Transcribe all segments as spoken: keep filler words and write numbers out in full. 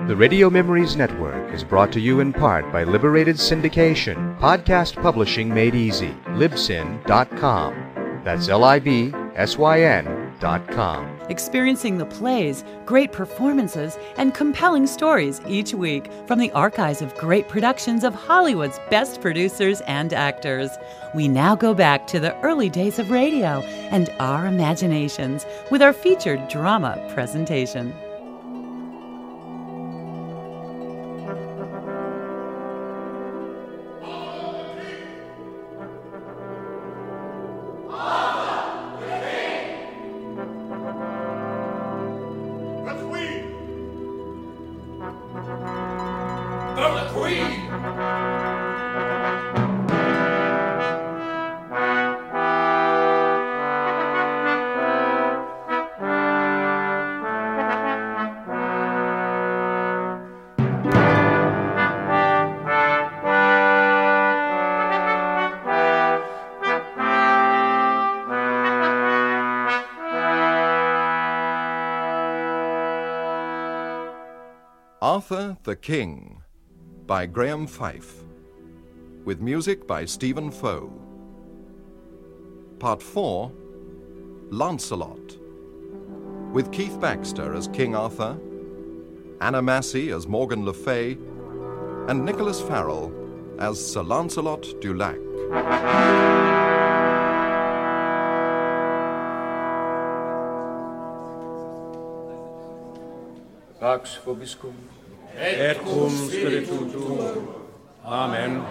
The Radio Memories Network is brought to you in part by Liberated Syndication, podcast publishing made easy, libsyn dot com. That's L I B S Y N dot com. Experiencing the plays, great performances, and compelling stories each week from the archives of great productions of Hollywood's best producers and actors. We now go back to the early days of radio and our imaginations with our featured drama presentation. Arthur the King by Graham Fife, with music by Stephen Foe. Part four, Lancelot, with Keith Baxter as King Arthur, Anna Massey as Morgan Le Fay, and Nicholas Farrell as Sir Lancelot du Lac. Pax vobiscum. Et cum spiritu tuo. Amen.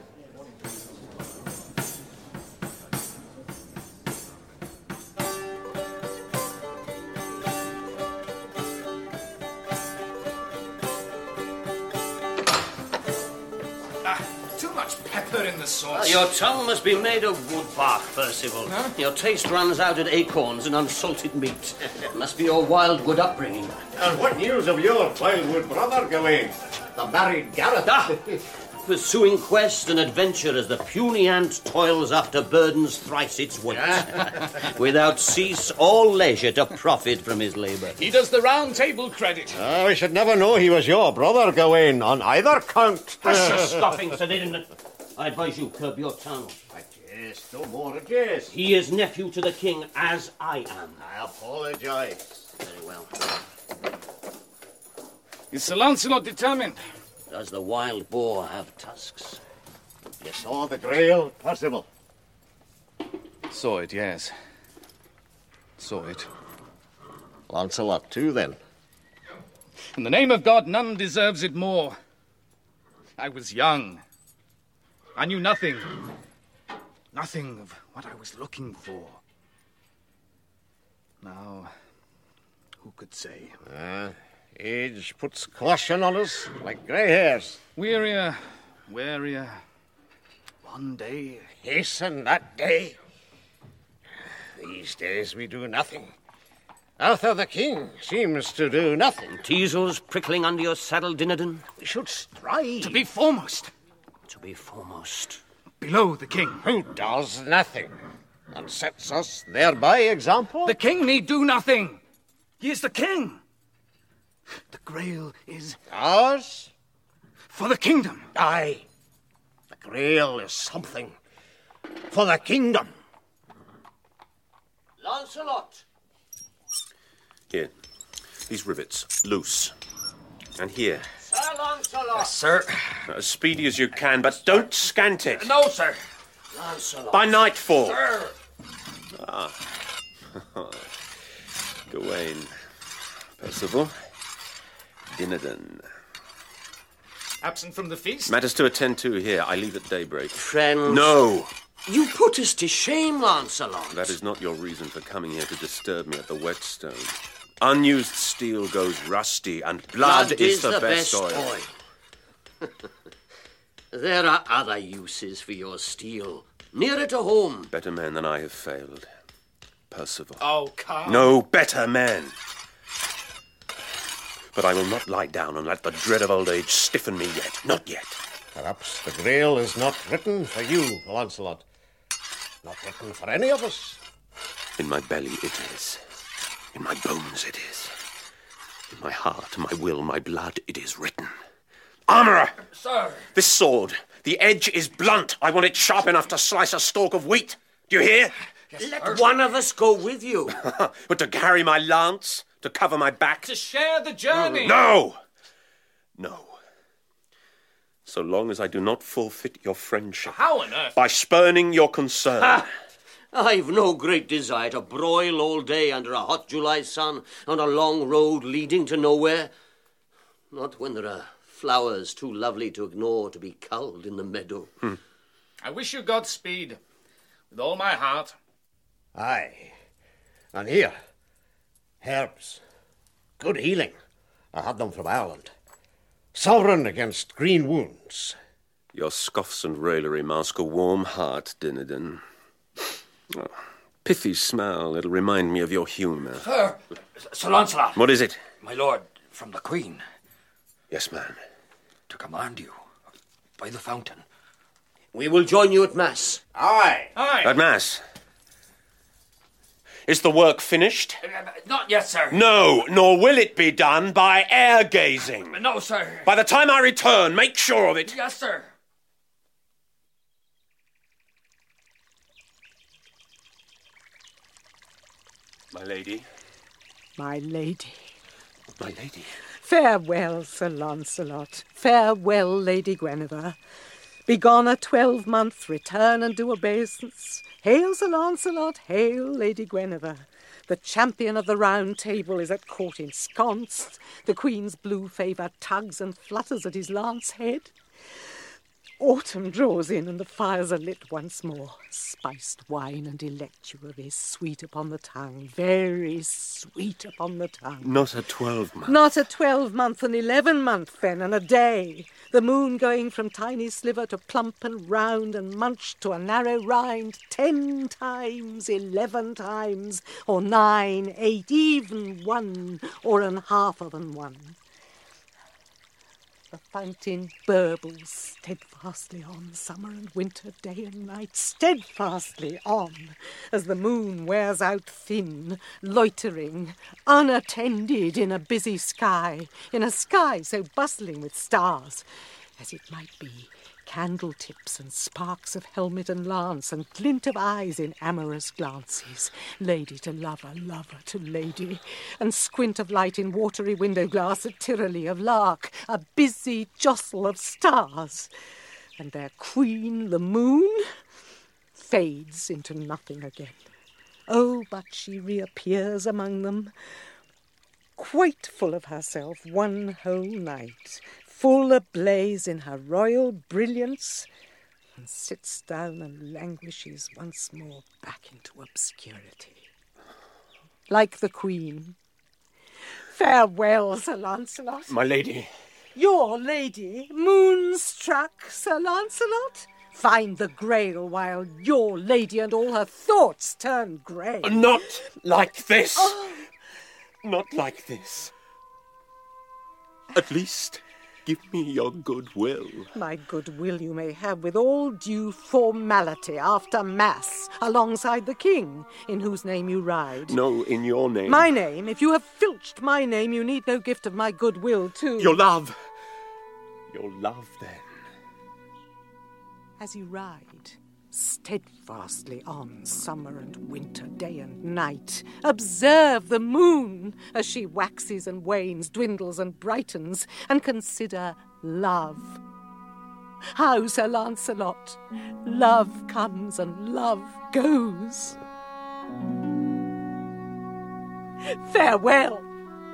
Ah, too much pepper in the sauce. Your tongue must be made of wood bark, Percival. Huh? Your taste runs out at acorns and unsalted meat. Must be your wildwood upbringing. And what news of your wildwood brother, Gawain? The married Gareth? Ah, pursuing quest and adventure as the puny ant toils after burdens thrice its weight, without cease or leisure to profit from his labour. He does the round table credit. Oh, we should never know he was your brother, Gawain, on either count. Hush your scoffing, Sir Didon. I advise you curb your tongue. A jest, no more a jest. He is nephew to the king, as I am. I apologise. Very well. Is Sir Lancelot determined? Does the wild boar have tusks? You saw the Grail, Percival? Saw it, yes. Saw it. Lancelot too, then. In the name of God, none deserves it more. I was young. I knew nothing. Nothing of what I was looking for. Now, who could say? Ah, age puts caution on us like grey hairs. Wearier, wearier. One day... Hasten that day. These days we do nothing. Arthur the King seems to do nothing. Teasels prickling under your saddle, Dinadan? We should strive. To be foremost. To be foremost. Below the king. Who does nothing and sets us thereby example? The king need do nothing. He is the king. The Grail is... Ours? For the kingdom. Aye. The Grail is something for the kingdom. Lancelot! Here. These rivets. Loose. And here. Sir Lancelot! Sir. As speedy as you can, but don't scant it. No, sir. Lancelot. By nightfall. Sir. Ah. Gawain. Percival. Dinadan. Absent from the feast? Matters to attend to here. I leave at daybreak. Friends. No! You put us to shame, Lancelot. That is not your reason for coming here to disturb me at the whetstone. Unused steel goes rusty, and blood, Blood is, is the, the best, best oil. oil. There are other uses for your steel. Nearer to home. Better men than I have failed. Percival. Oh, come. No better men. But I will not lie down and let the dread of old age stiffen me yet. Not yet. Perhaps the Grail is not written for you, Lancelot. Not written for any of us. In my belly it is. In my bones it is. My heart, my will, my blood, it is written. Armourer! Sir! This sword, the edge is blunt. I want it sharp enough to slice a stalk of wheat. Do you hear? Yes, Let sir. one of us go with you. But to carry my lance, to cover my back? To share the journey. No! No. So long as I do not forfeit your friendship. How on earth? By spurning your concern. Ha! I've no great desire to broil all day under a hot July sun on a long road leading to nowhere. Not when there are flowers too lovely to ignore to be culled in the meadow. Hmm. I wish you Godspeed, with all my heart. Aye. And here, herbs. Good healing. I had them from Ireland. Sovereign against green wounds. Your scoffs and raillery mask a warm heart, Dinadan. Oh, pithy smell, it'll remind me of your humour. Sir, Sir Lancelot. What is it? My lord, from the Queen. Yes, man. To command you, by the fountain. We will join you at Mass. Aye. Aye. At Mass. Is the work finished? Uh, not yet, sir. No, nor will it be done by air-gazing. No, sir. By the time I return, make sure of it. Yes, sir. My lady. My lady. My lady. Farewell, Sir Lancelot. Farewell, Lady Guinevere. Begone a twelvemonth, return and do obeisance. Hail, Sir Lancelot, hail, Lady Guinevere. The champion of the Round Table is at court ensconced. The Queen's blue favour tugs and flutters at his lance head. Autumn draws in and the fires are lit once more. Spiced wine and electua is sweet upon the tongue, very sweet upon the tongue. Not a twelvemonth. Not a twelvemonth, an eleven-month then, and a day. The moon going from tiny sliver to plump and round and munched to a narrow rind, ten times, eleven times, or nine, eight, even one, or an half of an one. The fountain burbles steadfastly on, summer and winter, day and night, steadfastly on, as the moon wears out thin, loitering, unattended in a busy sky, in a sky so bustling with stars, as it might be candle tips and sparks of helmet and lance and glint of eyes in amorous glances, lady to lover, lover to lady, and squint of light in watery window glass, a tyranny of lark, a busy jostle of stars, and their queen, the moon, fades into nothing again. Oh, but she reappears among them, quite full of herself one whole night, full ablaze in her royal brilliance, and sits down and languishes once more back into obscurity. Like the Queen. Farewell, Sir Lancelot. My lady. Your lady, moonstruck, Sir Lancelot? Find the Grail while your lady and all her thoughts turn grey. Not like this. Oh. Not like this. At least give me your goodwill. My goodwill you may have with all due formality after Mass, alongside the King, in whose name you ride. No, in your name. My name? If you have filched my name, you need no gift of my goodwill, too. Your love. Your love, then. As you ride steadfastly on, summer and winter, day and night, observe the moon as she waxes and wanes, dwindles and brightens, and consider love. How, Sir Lancelot, love comes and love goes. Farewell.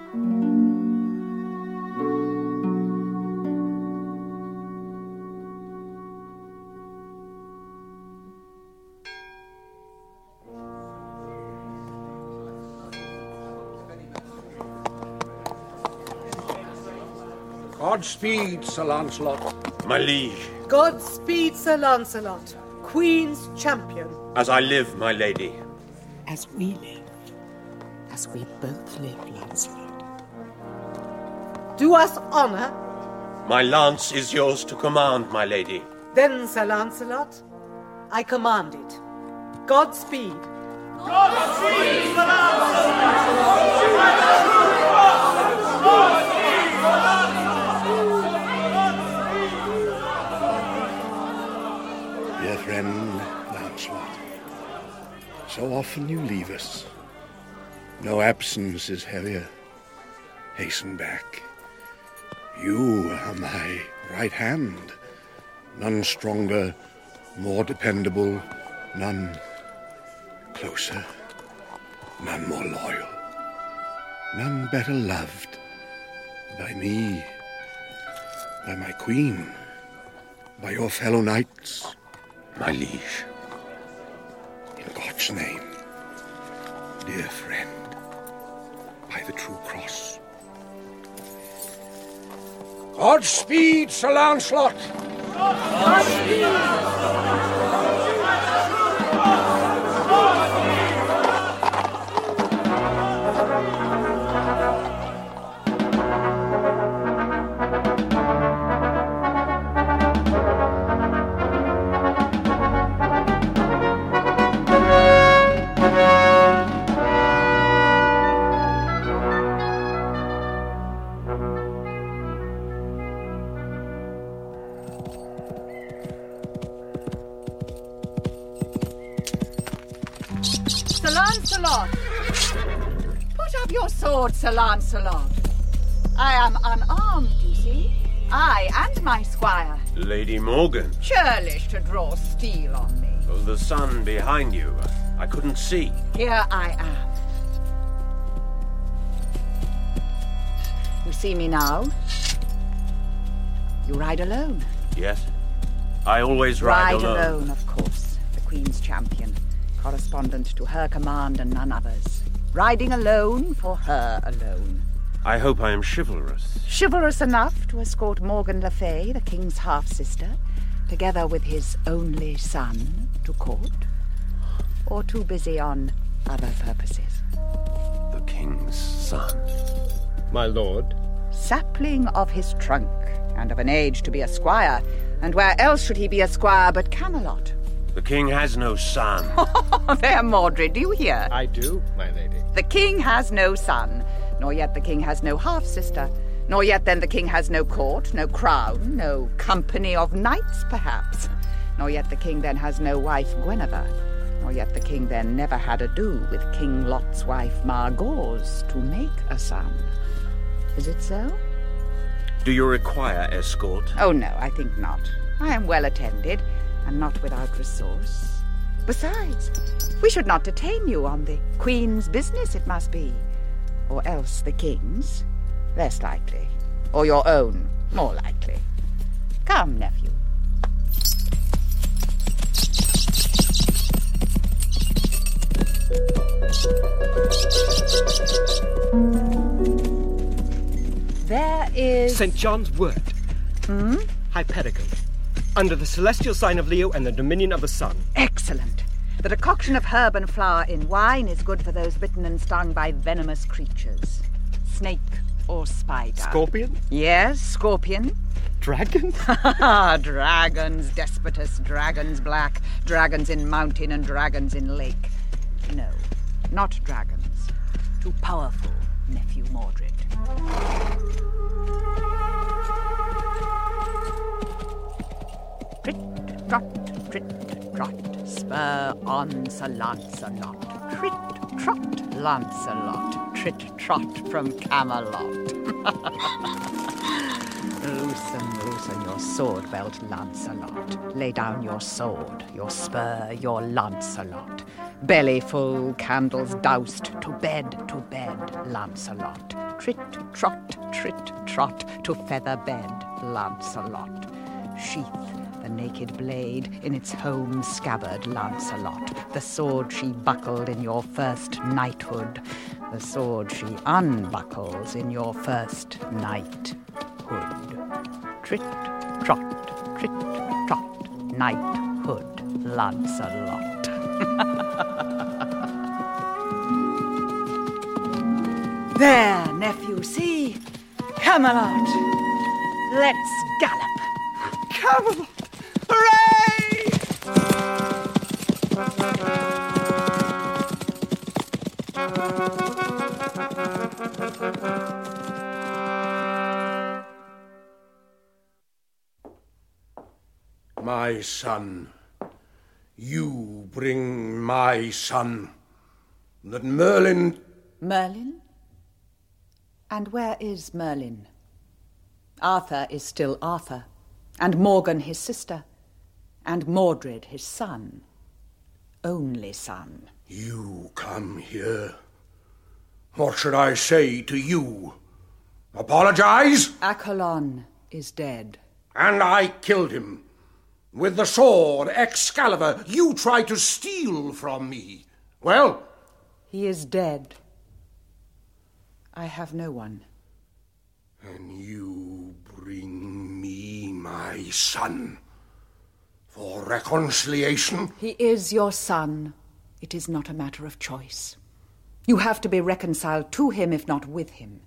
Godspeed, Sir Lancelot. My liege. Godspeed, Sir Lancelot, Queen's champion. As I live, my lady. As we live. As we both live, Lancelot. Do us honour. My lance is yours to command, my lady. Then, Sir Lancelot, I command it. Godspeed. Godspeed, Sir Lancelot! Dear friend Lancelot, so often you leave us. No absence is heavier. Hasten back. You are my right hand. None stronger, more dependable, none closer, none more loyal, none better loved by me, by my queen, by your fellow knights. My liege. In God's name, dear friend, by the true cross. Godspeed, Sir Lancelot! Sir Lancelot! Put up your sword, Sir Lancelot. I am unarmed, you see. I and my squire. Lady Morgan. Churlish to draw steel on me. Oh, the sun behind you. I couldn't see. Here I am. You see me now? You ride alone. Yes. I always ride, Ride alone. alone, of course. The Queen's champion. Correspondent to her command and none others. Riding alone for her alone. I hope I am chivalrous. Chivalrous enough to escort Morgan Le Fay, the King's half-sister, together with his only son, to court? Or too busy on other purposes? The King's son. My lord. Sapling of his trunk, and of an age to be a squire. And where else should he be a squire but Camelot? The King has no son. There, Mordred, do you hear? I do, my lady. The King has no son, nor yet the King has no half-sister, nor yet then the King has no court, no crown, no company of knights, perhaps, nor yet the King then has no wife, Guinevere, nor yet the King then never had ado with King Lot's wife, Margause, to make a son. Is it so? Do you require escort? Oh, no, I think not. I am well attended, and not without resource. Besides, we should not detain you on the Queen's business, it must be. Or else the King's, less likely. Or your own, more likely. Come, nephew. There is... Saint John's word. Hmm? Hyperion. Under the celestial sign of Leo and the dominion of the sun. Excellent. The decoction of herb and flower in wine is good for those bitten and stung by venomous creatures. Snake or spider. Scorpion? Yes, scorpion. Dragon? Dragons, despotus, dragons black, dragons in mountain and dragons in lake. No, not dragons. Too powerful, nephew Mordred. Trit, trot, trit, trot, spur on Sir Lancelot. Trit, trot, Lancelot, trit, trot from Camelot. Loosen, loosen your sword belt, Lancelot. Lay down your sword, your spur, your Lancelot. Belly full, candles doused, to bed, to bed, Lancelot. Trit, trot, trit, trot, to feather bed, Lancelot. Sheath the naked blade in its home scabbard, Lancelot. The sword she buckled in your first knighthood. The sword she unbuckles in your first knighthood. Trit, trot, trit, trot, knighthood, Lancelot. There, nephew, see? Camelot. Let's gallop. Camelot! Hooray! My son. You bring my son. That Merlin... Merlin? And where is Merlin? Arthur is still Arthur, and Morgan his sister, and Mordred his son. Only son. You come here. What should I say to you? Apologize? Accolon is dead. And I killed him. With the sword Excalibur you tried to steal from me. Well? He is dead. I have no one. And you bring me my son for reconciliation? He is your son. It is not a matter of choice. You have to be reconciled to him, if not with him.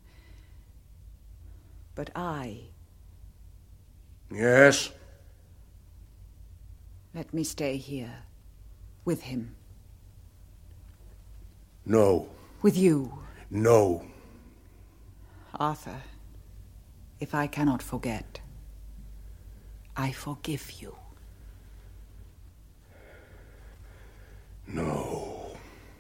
But I... Yes? Let me stay here. With him. No. With you. No. Arthur, if I cannot forget, I forgive you. No.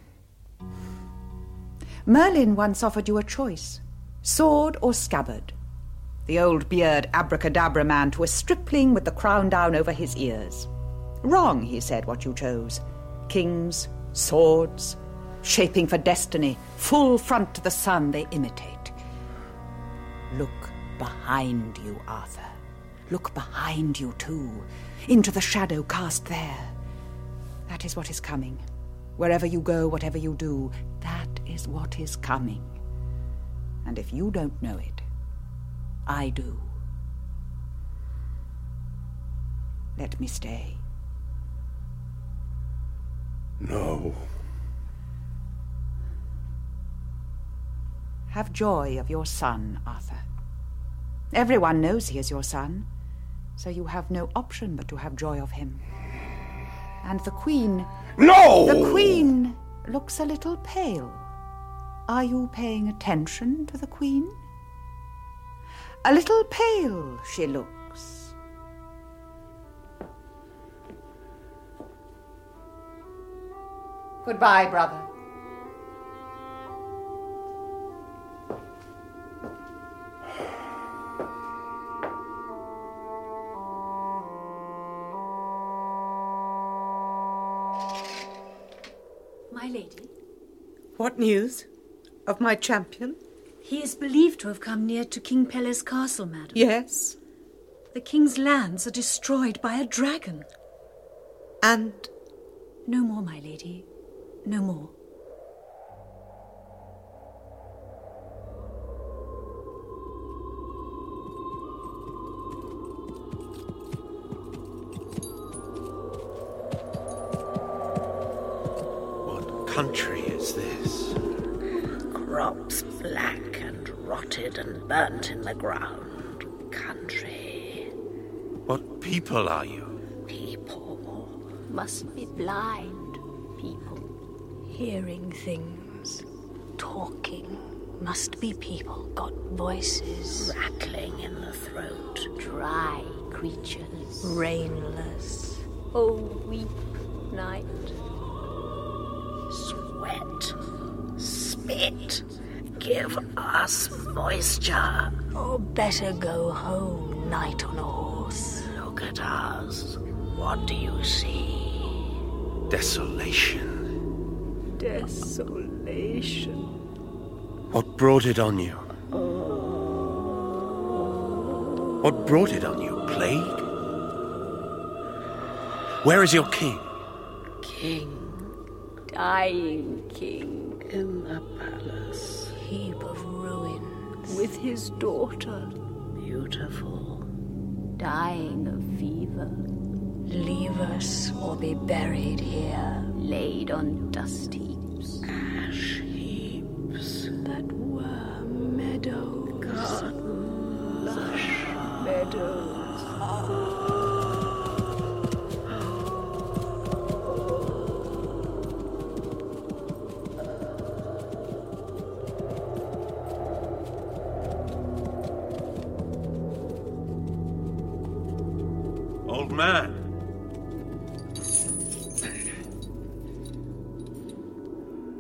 Merlin once offered you a choice, sword or scabbard. The old beard abracadabra man to a stripling with the crown down over his ears. Wrong, he said, what you chose. Kings, swords, shaping for destiny, full front to the sun they imitate. Look behind you, Arthur. Look behind you, too, into the shadow cast there. That is what is coming. Wherever you go, whatever you do, that is what is coming. And if you don't know it, I do. Let me stay. No. Have joy of your son, Arthur. Everyone knows he is your son, so you have no option but to have joy of him. And the Queen... No! The Queen looks a little pale. Are you paying attention to the Queen? A little pale she looks. Goodbye, brother. My lady. What news? Of my champion? He is believed to have come near to King Pelles' castle, madam. Yes. The king's lands are destroyed by a dragon. And? No more, my lady. No more. What country is this? Crops black and rotted and burnt in the ground. Country. What people are you? People. Must be blind people. Hearing things. Talking. Must be people. Got voices. Rattling in the throat. Dry creatures. Rainless. Oh, weep night. Sweat. Spit. Give us moisture. Or better go home, knight on a horse. Look at us. What do you see? Desolation. Desolation. What brought it on you? What brought it on you? Plague? Where is your king? King. Dying king. In the palace. Heap of ruins. With his daughter. Beautiful. Dying of fever. Leave us or be buried here. Laid on dust heaps. Ash heaps. That were meadows. Gardens. Lush meadows. Old man.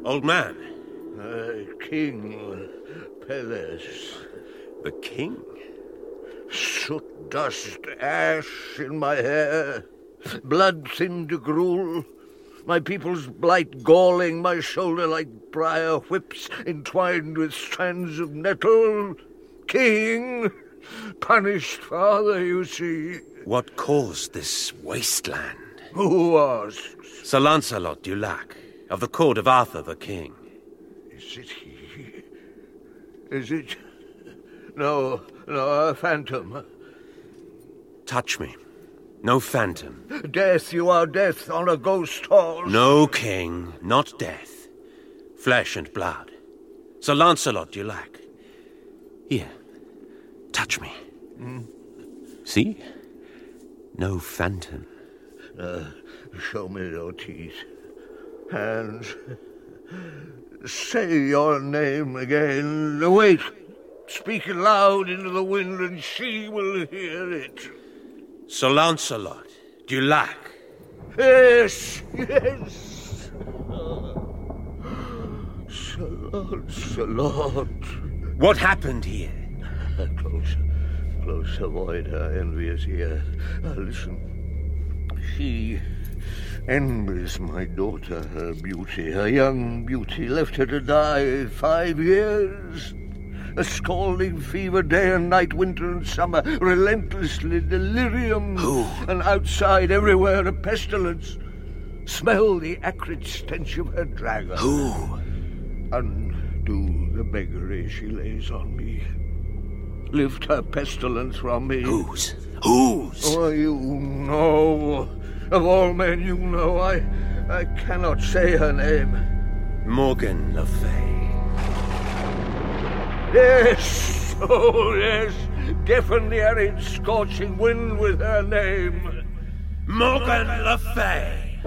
Old man. Uh, King Pelles. The king? Soot, dust, ash in my hair, blood thin to gruel, my people's blight galling my shoulder like briar whips entwined with strands of nettle. King, punished father, you see. What caused this wasteland? Who asks? Sir Lancelot du Lac, of the court of Arthur the king. Is it he? Is it? No, no, a phantom. Touch me. No phantom. Death, you are death on a ghost horse. No king, not death. Flesh and blood. Sir Lancelot du Lac. Here, touch me. Mm. See? No phantom. Uh, show me your teeth. Hands. Say your name again. Wait. Speak it loud into the wind and she will hear it. Sir Lancelot du Lac. Yes, yes. Sir Lancelot. What happened here? Close, close, avoid her envious ear. Uh, listen. She envies my daughter her beauty, her young beauty, left her to die five years. A scalding fever day and night, winter and summer, relentlessly delirium. Who? And outside everywhere a pestilence. Smell the acrid stench of her dragon. Who? Undo the beggary she lays on me. Lift her pestilence from me. Whose? Whose? Oh, you know. Of all men you know, I, I cannot say her name. Morgan Le Fay. Yes, oh yes, deafen the arid scorching wind with her name. Morgan Le Fay.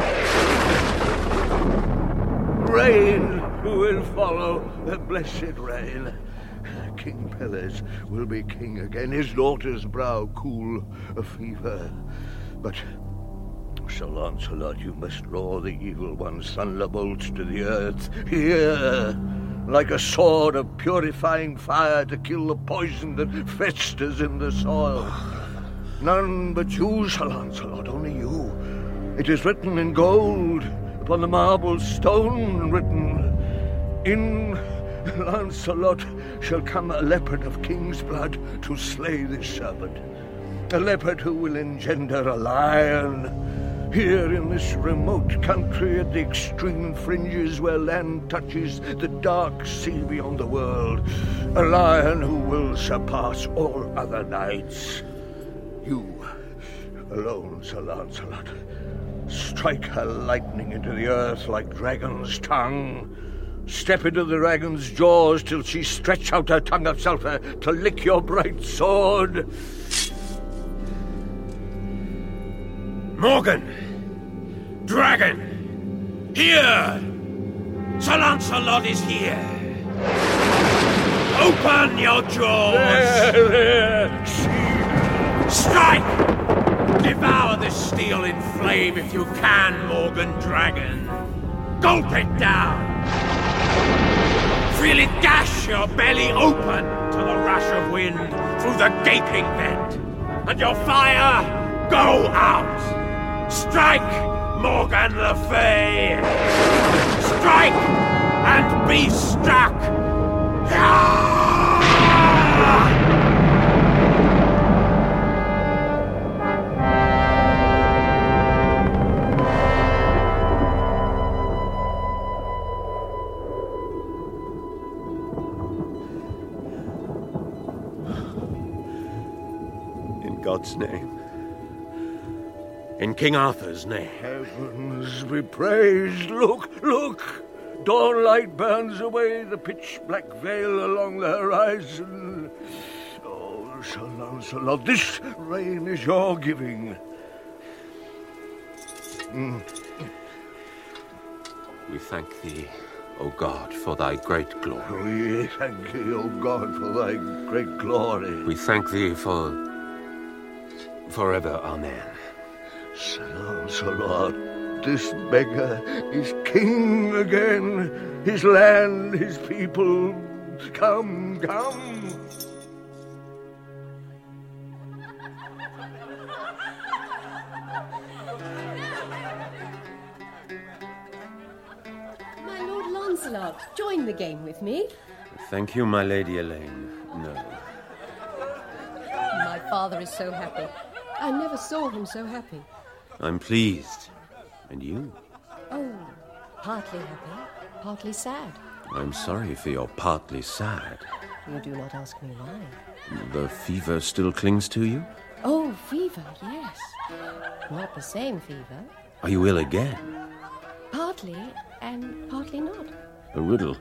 Rain will follow, the blessed rain. King Pelles will be king again, his daughter's brow cool a fever. But, Sir Lancelot, you must roar the evil one's thunderbolts to the earth. Here! Like a sword of purifying fire to kill the poison that festers in the soil. None but you, Sir Lancelot, only you. It is written in gold upon the marble stone, written, in Lancelot shall come a leopard of king's blood to slay this serpent. A leopard who will engender a lion. Here in this remote country at the extreme fringes where land touches the dark sea beyond the world, a lion who will surpass all other knights. You alone, Sir Lancelot, strike her lightning into the earth like dragon's tongue. Step into the dragon's jaws till she stretch out her tongue of sulphur to lick your bright sword. Morgan! Dragon! Here! Sir Lancelot is here! Open your jaws! There, there. Strike! Devour this steel in flame if you can, Morgan Dragon! Gulp it down! Feel it gash your belly open to the rush of wind through the gaping vent, and your fire go out! Strike, Morgan Le Fay! Strike and be struck! In God's name. In King Arthur's name. Heavens be praised. Look, look! Dawnlight burns away the pitch-black veil along the horizon. Oh, Sir Lancelot, this rain is your giving. Mm. We thank thee, O God, for thy great glory. We thank thee, O God, for thy great glory. We thank thee for... forever, amen. Sir Lancelot, that this beggar is king again. His land, his people. Come, come. My Lord Lancelot, join the game with me. Thank you, my Lady Elaine. No. My father is so happy. I never saw him so happy. I'm pleased. And you? Oh, partly happy, partly sad. I'm sorry for your partly sad. You do not ask me why. The fever still clings to you? Oh, fever, yes. Not the same fever. Are you ill again? Partly, and partly not. A riddle.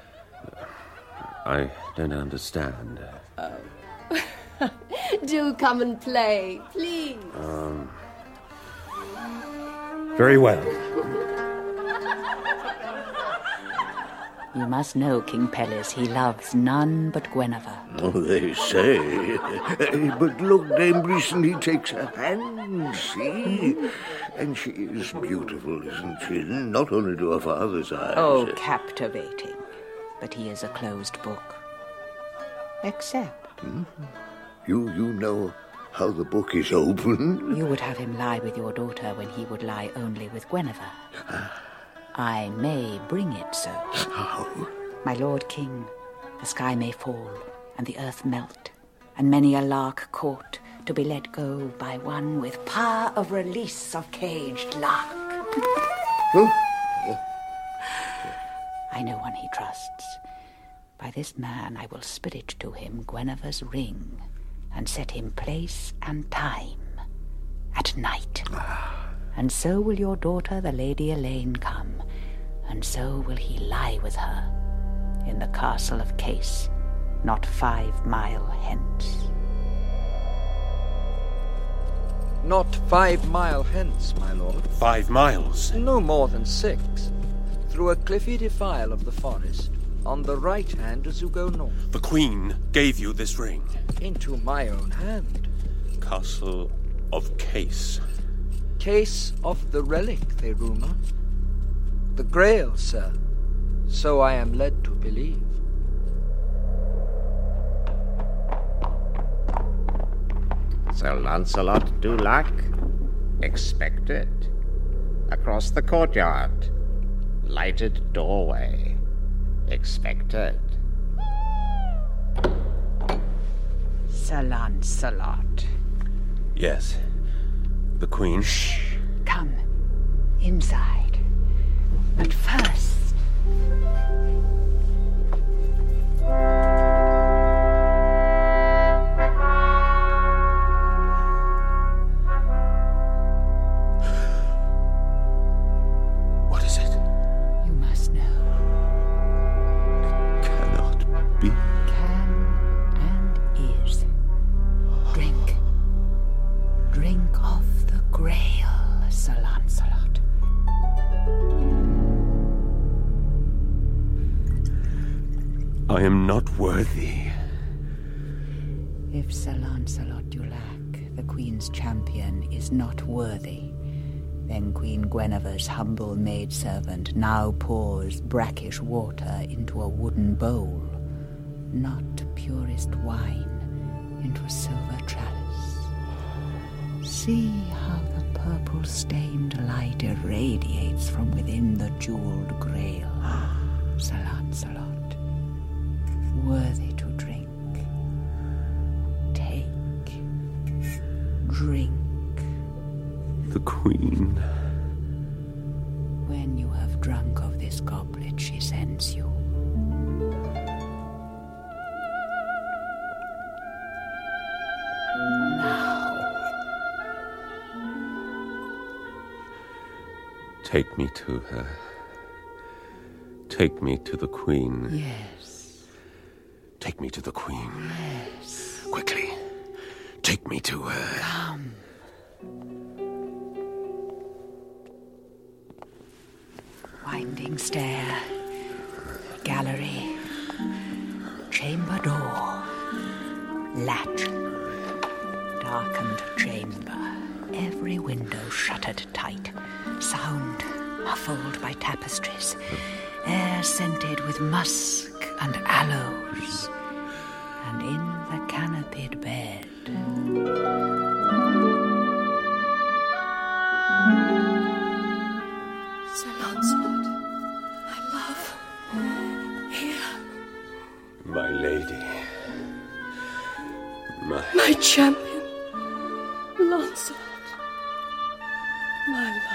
I don't understand. Oh. Do come and play, please. Um. Very well. You must know, King Pelles, he loves none but Guinevere. Oh, they say. But look, Dame Brisson, he takes her hand, see? And she is beautiful, isn't she? Not only to her father's eyes. Oh, captivating. But he is a closed book. Except... Hmm? You, you know how the book is open? You would have him lie with your daughter when he would lie only with Guinevere. I may bring it so. How? My lord king, the sky may fall, and the earth melt, and many a lark caught to be let go by one with power of release of caged lark. Huh? I know one he trusts. By this man I will spirit to him Guinevere's ring, and set him place and time at night. And so will your daughter, the Lady Elaine, come, and so will he lie with her in the castle of Case, not five mile hence. Not five mile hence, my lord. Five miles? No more than six. Through a cliffy defile of the forest, on the right hand as you go north. The Queen gave you this ring? Into my own hand. Castle of Case. Case of the relic, they rumour. The Grail, sir. So I am led to believe. Sir Lancelot du Lac, expected. Across the courtyard, lighted doorway, expected. Sir Lancelot. Yes. The Queen. Shh. Come. Inside. But first... What is it? You must know. It cannot be. Can and is. Drink. Drink of the Grail, Sir Lancelot. I am not worthy. If Sir Lancelot du Lac, the Queen's champion, is not worthy, then Queen Guinevere's humble maidservant now pours brackish water into a wooden bowl, not purest wine into a silver chalice. See how the purple-stained light irradiates from within the jeweled Grail, Sir Lancelot. Worthy to drink. Take. Drink. The Queen. When you have drunk of this goblet she sends you. Now. Take me to her. Take me to the Queen. Yes. Take me to the Queen. Yes. Quickly. Take me to her. Come. Winding stair. Gallery. Chamber door. Latch. Darkened chamber. Every window shuttered tight. Sound muffled by tapestries, air scented with musk and aloes, and in the canopied bed. Sir Lancelot, my love, here. My lady. My... My champion, Lancelot, my love.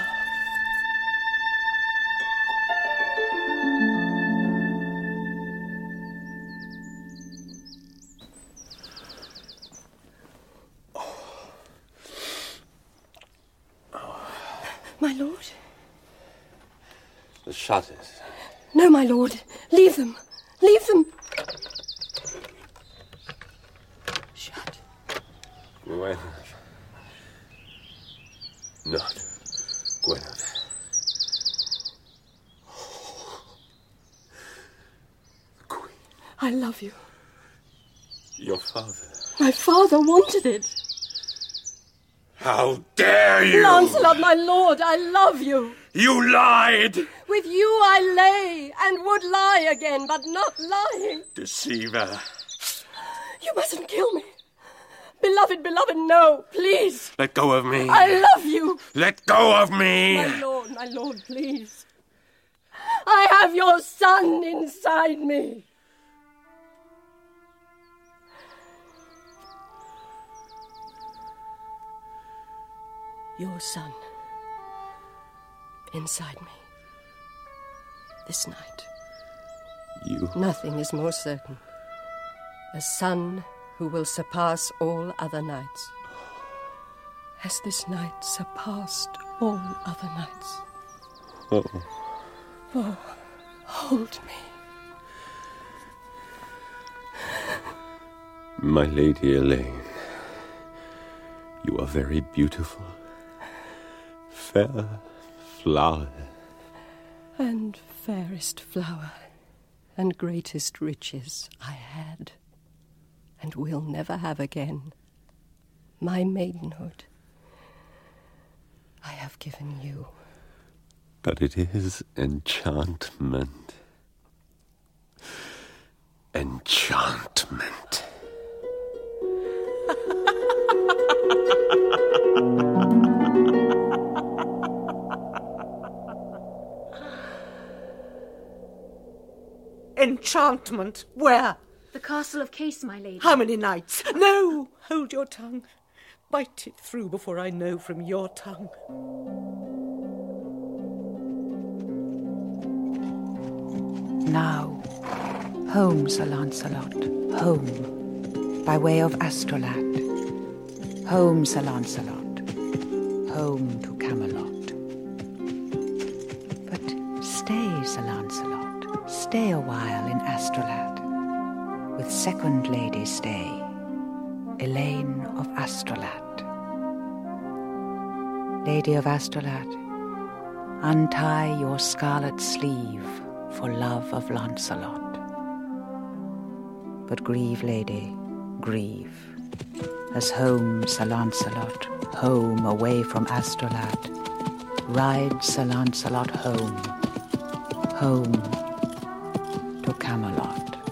My lord? The shutters. No, my lord. Leave them. Leave them. Shut. Gwyneth. Not Gwyneth. The Queen. I love you. Your father. My father wanted it. How dare you! Lancelot, my lord, I love you. You lied! With you I lay, and would lie again, but not lying. Deceiver. You mustn't kill me. Beloved, beloved, no, please. Let go of me. I love you. Let go of me. My lord, my lord, please. I have your son inside me. Your son inside me. This night. You? Nothing is more certain. A son who will surpass all other nights. As this night surpassed all other nights. Oh. Oh, hold me. My Lady Elaine, you are very beautiful. Fair flower. And fairest flower, and greatest riches I had, and will never have again. My maidenhood I have given you. But it is enchantment. Enchantment. Enchantment? Where? The castle of Case, my lady. How many nights? No! Hold your tongue. Bite it through before I know from your tongue. Now, home, Sir Lancelot, home, by way of Astolat. Home, Sir Lancelot, home to Camelot. But stay, Sir Lancelot, stay a while in Astolat. With second lady stay, Elaine of Astolat. Lady of Astolat, untie your scarlet sleeve for love of Lancelot. But grieve, lady, grieve, as home, Sir Lancelot, home away from Astolat, ride Sir Lancelot home, home to Camelot.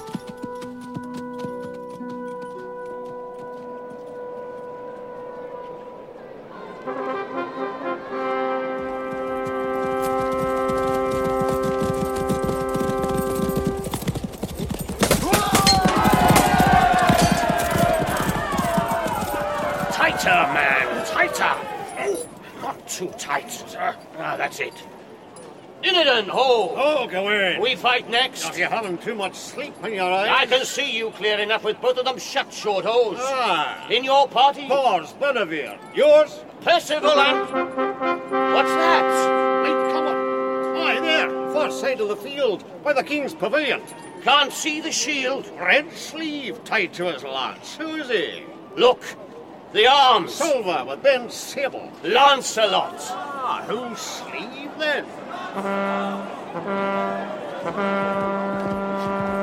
Tighter, man, tighter. Oh, not too tight, sir. Ah, that's it. In it then, ho! Oh, go in. We fight next. Are you having too much sleep in your eyes? I can see you clear enough with both of them shut, short holes. Ah. In your party? Pause, Benevere. Yours? Percival and... What's that? Latecomer. Aye, there, far side of the field, by the king's pavilion. Can't see the shield. Red sleeve tied to his lance. Who is he? Look, the arms. Silver with bent sable. Lancelot. Ah, whose sleeve then?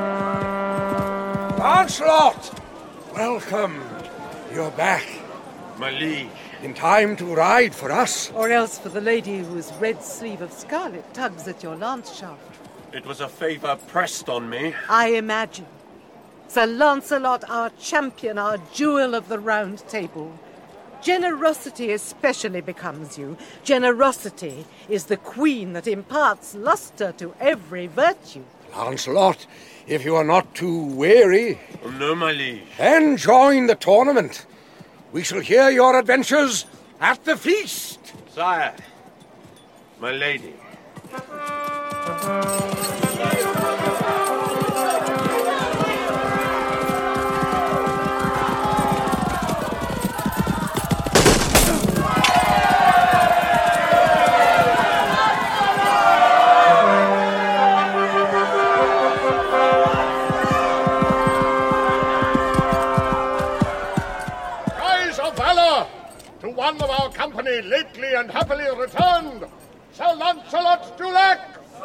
Lancelot! Welcome. You're back. My liege. In time to ride for us. Or else for the lady whose red sleeve of scarlet tugs at your lance shaft. It was a favour pressed on me. I imagine. Sir Lancelot, our champion, our jewel of the Round Table. Generosity especially becomes you. Generosity is the queen that imparts lustre to every virtue. Lancelot, if you are not too weary... Oh, no, my liege. Then join the tournament. We shall hear your adventures at the feast. Sire, my lady. One of our company lately and happily returned, Sir Lancelot du Lac.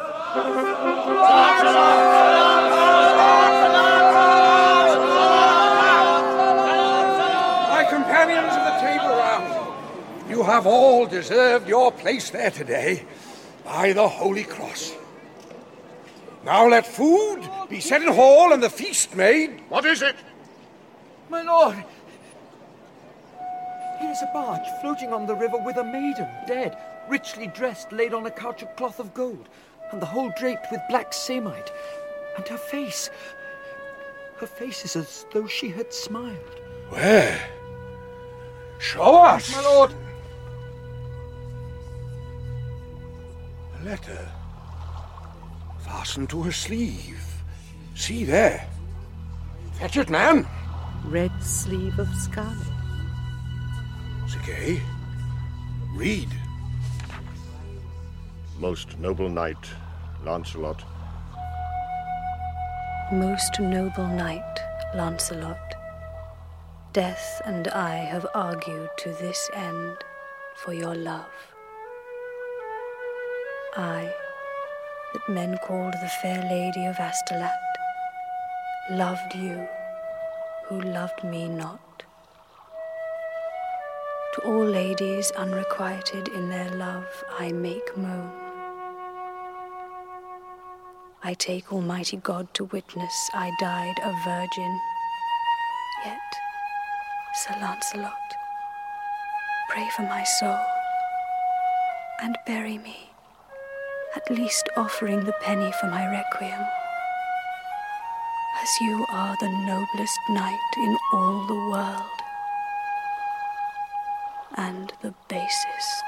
My companions of the Table Round, you have all deserved your place there today by the Holy Cross. Now let food be set in hall and the feast made. What is it? My lord, here is a barge floating on the river with a maiden, dead, richly dressed, laid on a couch of cloth of gold, and the whole draped with black samite. And her face, her face is as though she had smiled. Where? Show us! My lord! A letter fastened to her sleeve. See there. Fetch it, man. Red sleeve of scarlet. Sique, read. Most noble knight, Lancelot. Most noble knight, Lancelot. Death and I have argued to this end for your love. I, that men called the fair lady of Astolat, loved you, who loved me not. To all ladies unrequited in their love I make moan. I take Almighty God to witness I died a virgin. Yet, Sir Lancelot, pray for my soul, and bury me, at least offering the penny for my requiem, as you are the noblest knight in all the world. And the basest.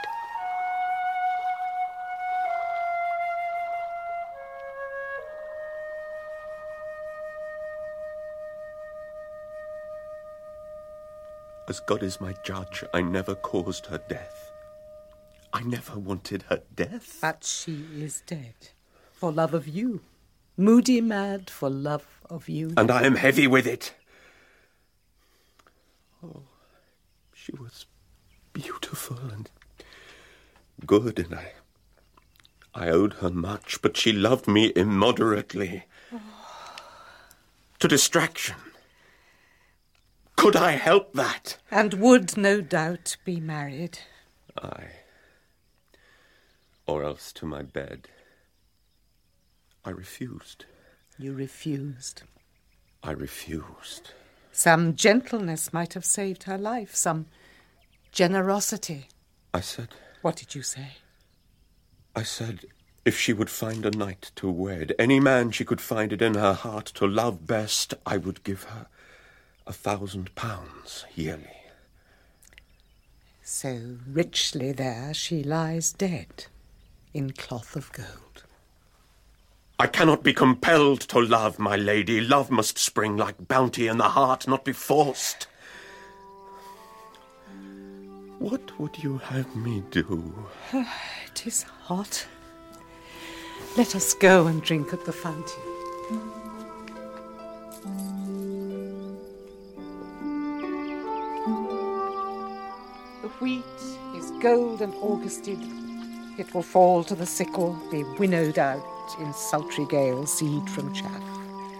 As God is my judge, I never caused her death. I never wanted her death. But she is dead. For love of you. Moody mad for love of you. And I am heavy with it. Oh, she was beautiful and good, and I I owed her much, but she loved me immoderately. Oh. To distraction. Could I help that? And would, no doubt, be married. Aye. Or else to my bed. I refused. You refused. I refused. Some gentleness might have saved her life, some generosity. I said... What did you say? I said if she would find a knight to wed, any man she could find it in her heart to love best, I would give her a thousand pounds yearly. So richly there she lies dead, in cloth of gold. I cannot be compelled to love, my lady. Love must spring like bounty in the heart, not be forced. What would you have me do? It is hot. Let us go and drink at the fountain. The wheat is gold and augusted. It will fall to the sickle, be winnowed out in sultry gale, seed from chaff.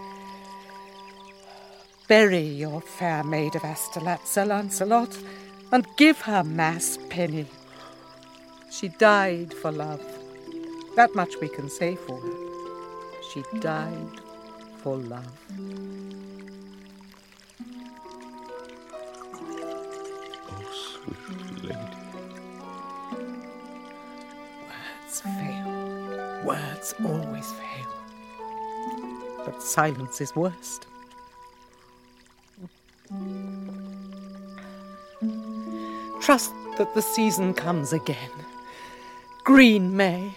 Bury your fair maid of Astolat, Sir Lancelot, and give her Mass Penny. She died for love. That much we can say for her. She died for love. Oh, sweet lady. Words fail. Words always fail. But silence is worst. Trust that the season comes again. Green May.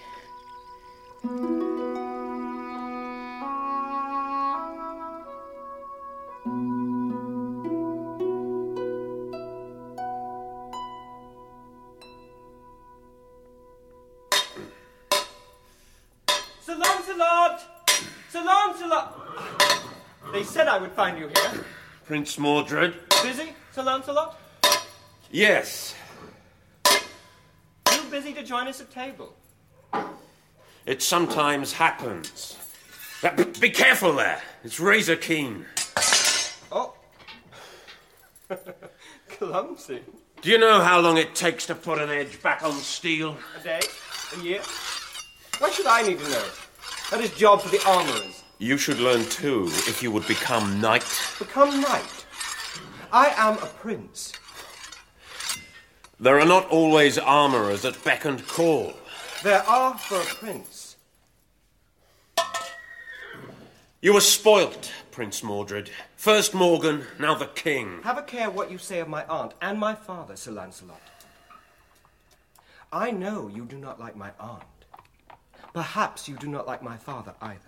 Sir Lancelot! Sir Lancelot! They said I would find you here. Prince Mordred? Busy, Sir Lancelot? Yes. Too busy to join us at table. It sometimes happens. Uh, b- be careful there. It's razor keen. Oh. Clumsy. Do you know how long it takes to put an edge back on steel? A day? A year? Why should I need to know? That is job for the armourers. You should learn too, if you would become knight. Become knight? I am a prince. There are not always armourers at beck and call. There are for a prince. You were spoilt, Prince Mordred. First Morgan, now the king. Have a care what you say of my aunt and my father, Sir Lancelot. I know you do not like my aunt. Perhaps you do not like my father either.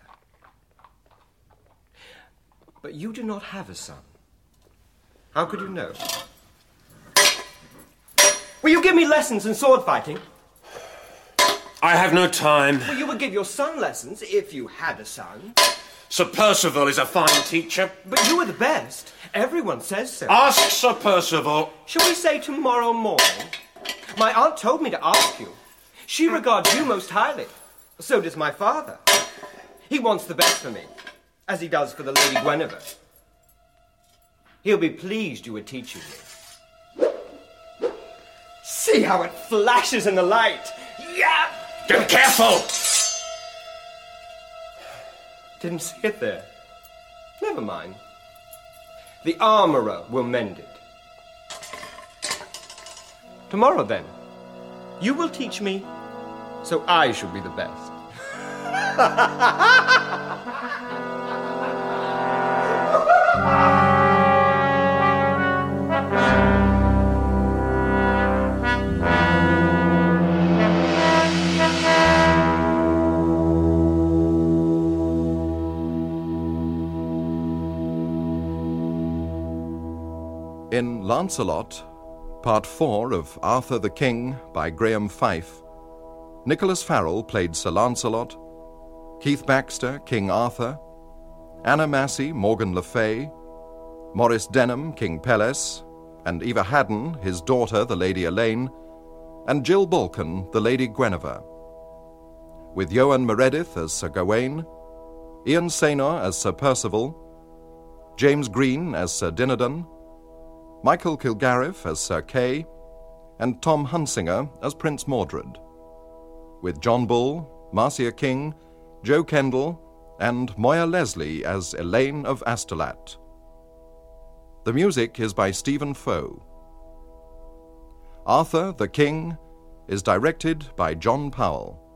But you do not have a son. How could you know? Will you give me lessons in sword fighting? I have no time. Well, you would give your son lessons if you had a son. Sir Percival is a fine teacher. But you are the best. Everyone says so. Ask Sir Percival. Shall we say tomorrow morning? My aunt told me to ask you. She regards you most highly. So does my father. He wants the best for me, as he does for the Lady Guinevere. He'll be pleased you were teaching me. See how it flashes in the light. Yeah! Be careful! Didn't see it there. Never mind. The armourer will mend it. Tomorrow, then, you will teach me, so I shall be the best. In Lancelot, Part four of Arthur the King by Graham Fife, Nicholas Farrell played Sir Lancelot, Keith Baxter, King Arthur, Anna Massey, Morgan Le Fay, Maurice Denham, King Pelles, and Eva Haddon, his daughter, the Lady Elaine, and Jill Balkan, the Lady Guinevere. With Ioan Meredith as Sir Gawain, Ian Saynor as Sir Percival, James Green as Sir Dinadan, Michael Kilgarriff as Sir Kay, and Tom Hunsinger as Prince Mordred, with John Bull, Marcia King, Joe Kendall, and Moya Leslie as Elaine of Astolat. The music is by Stephen Foe. Arthur the King is directed by John Powell.